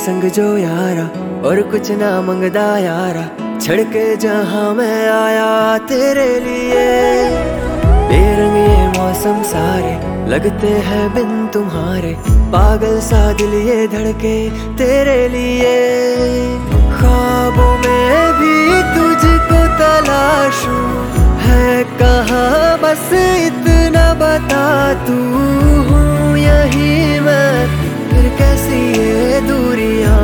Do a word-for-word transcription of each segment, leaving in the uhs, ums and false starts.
संग जो यारा, और कुछ ना मंगदा यारा, छड़ के जहां मैं आया तेरे लिए। बेरंग ये मौसम सारे लगते हैं बिन तुम्हारे, पागल सा दिल ये धड़के तेरे लिए। ख्वाबों में भी तुझको तलाशूं, है कहाँ बस इतना बता तू। हूँ यही मैं, फिर कैसी ये दूरियां।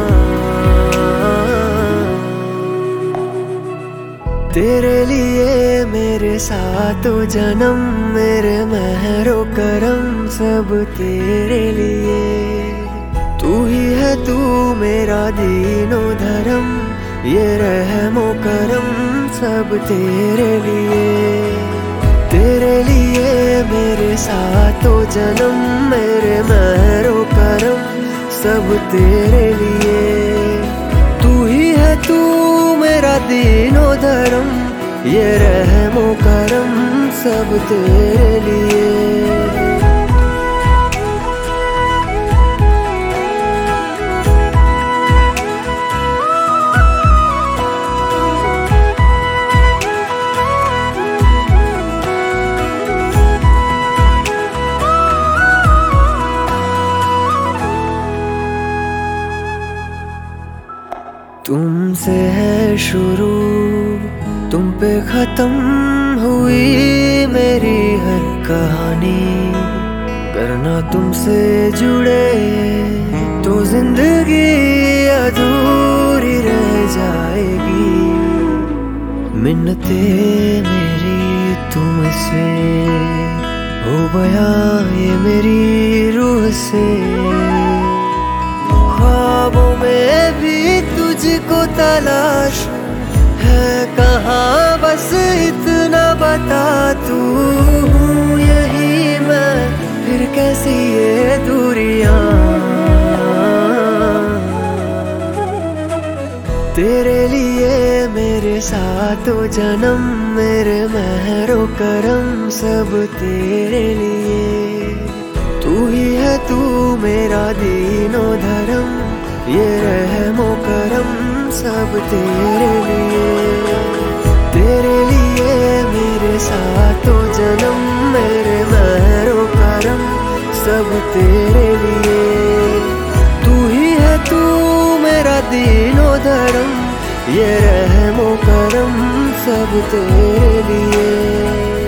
तेरे लिए मेरे सातों जन्म, मेरे मेहरो करम सब तेरे लिए। तू ही है तू मेरा दीनो धर्म, ये रहमो करम सब तेरे लिए। तेरे लिए मेरे सातों जन्म, मेरे मेहरो करम सब तेरे लिए। तू ही है तू मेरा दीनो धर्म, ये रहमो करम सब तेरे लिए। तुमसे है शुरू, तुम पे खत्म हुई मेरी हर कहानी। करना तुमसे जुड़े तो जिंदगी अधूरी रह जाएगी। मिन्नते मेरी तुमसे हो बयां ये मेरी रूह से। ख्वाबों में भी तुझको तलाश है कहाँ बस इतना बता तू। हूँ यही मैं, फिर कैसी ये दूरियां। तेरे लिए मेरे सातों जन्म, मेरे मेहरो करम सब तेरे लिए। तू ही है तू मेरा दीनो धर्म, ये रहमो करम सब तेरे लिए। तेरे लिए मेरे सातों जन्म, मेरे मेहरो करम सब तेरे लिए। तू ही है तू मेरा दीनो धर्म, ये रहमो करम सब तेरे लिए।